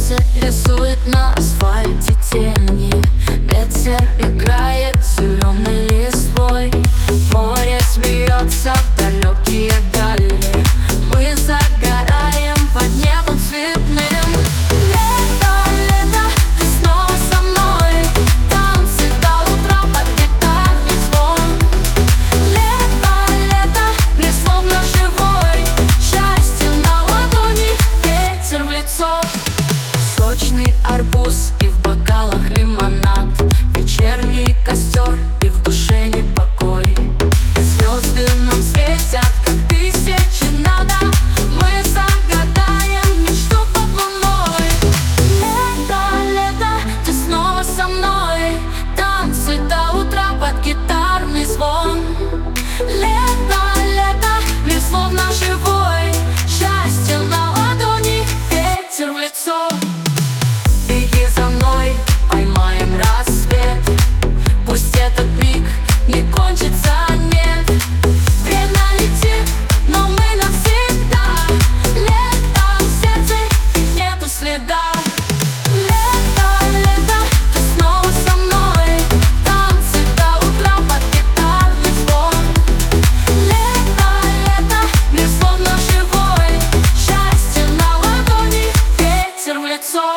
Солнце рисует на асфальте тени, ветер играет зеленой листвой, море смеется в далекие дали. Мы загораем под небом цветным. Лето, лето, ты снова со мной, танцы до утра под гитарный звон. Лето, лето, мне словно живой, счастье на ладони, ветер в лицо. Сочный арбуз и в бокалах лимонад, вечерний костер и в душе непокой. Звезды нам светят, как тысячи надо, мы загадаем мечту под луной. Лето, лето, ты снова со мной, танцы до утра под гитарный звон. Лето, лето, мир словно живой, счастье на ладони, ветер в лицо. Беги за мной, поймаем рассвет, пусть этот миг не кончится, нет. Время летит, но мы навсегда. Лето в сердце, и нету следа. Лето, лето, ты снова со мной, танцы до утра под гитарный звон. Лето, лето, мир словно живой, счастье на ладони, ветер в лицо.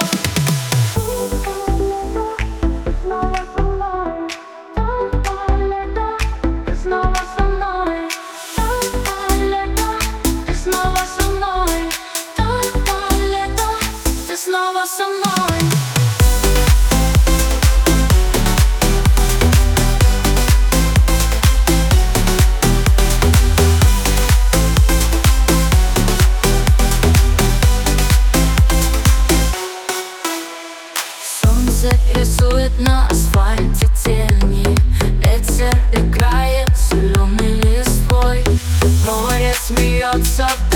Снова со мной. Солнце рисует на асфальте тени, ветер играет зеленой листвой, море смеется.